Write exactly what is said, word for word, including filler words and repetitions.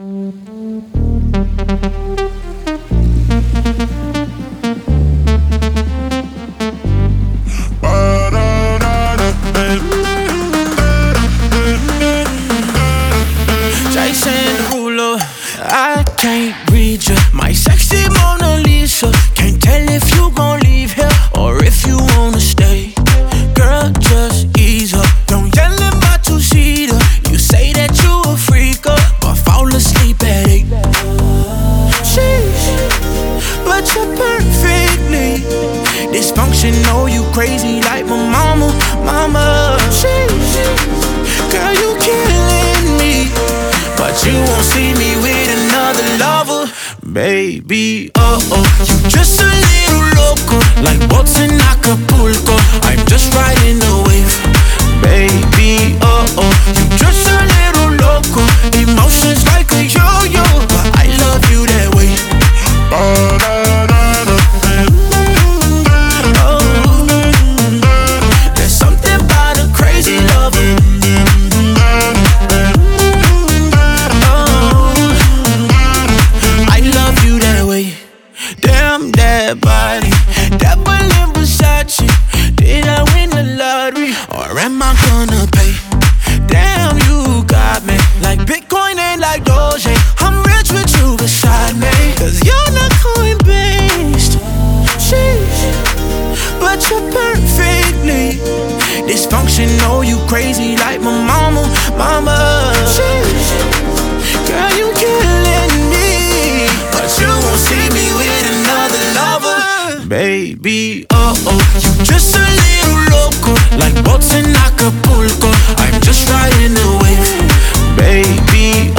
Jason Derulo, I can't read you. My sexy Mona Lisa. Can't tell if you gon' leave here or if you wanna stay. Girl, just ease up. Don't yell in my two-seater. You say that you a freak up, but fall asleep at eight. Sheesh, but you're perfectly dysfunctional. You crazy like my mama, mama. Sheesh, girl, you killing me, but you won't see me with another lover. Baby, uh-oh, you just a little loco, like boats in Acapulco. I'm just riding the wave. Baby, uh-oh, you just a little loco, emotions like a yo-yo, but I love you that way. Oh, there's something about a crazy lover. Damn that body, double in Versace. Did I win the lottery, or am I gonna pay? Damn, you got me like Bitcoin and like Doge. I'm rich with you beside me, cause you're not coin-based. Sheesh, but you're perfectly dysfunctional. You crazy like my mama, mama. Sheesh, girl, you killing me, but you won't see me with another lover. Baby, uh-oh, you just a little loco, like boats in Acapulco. I'm just riding the wave. Baby,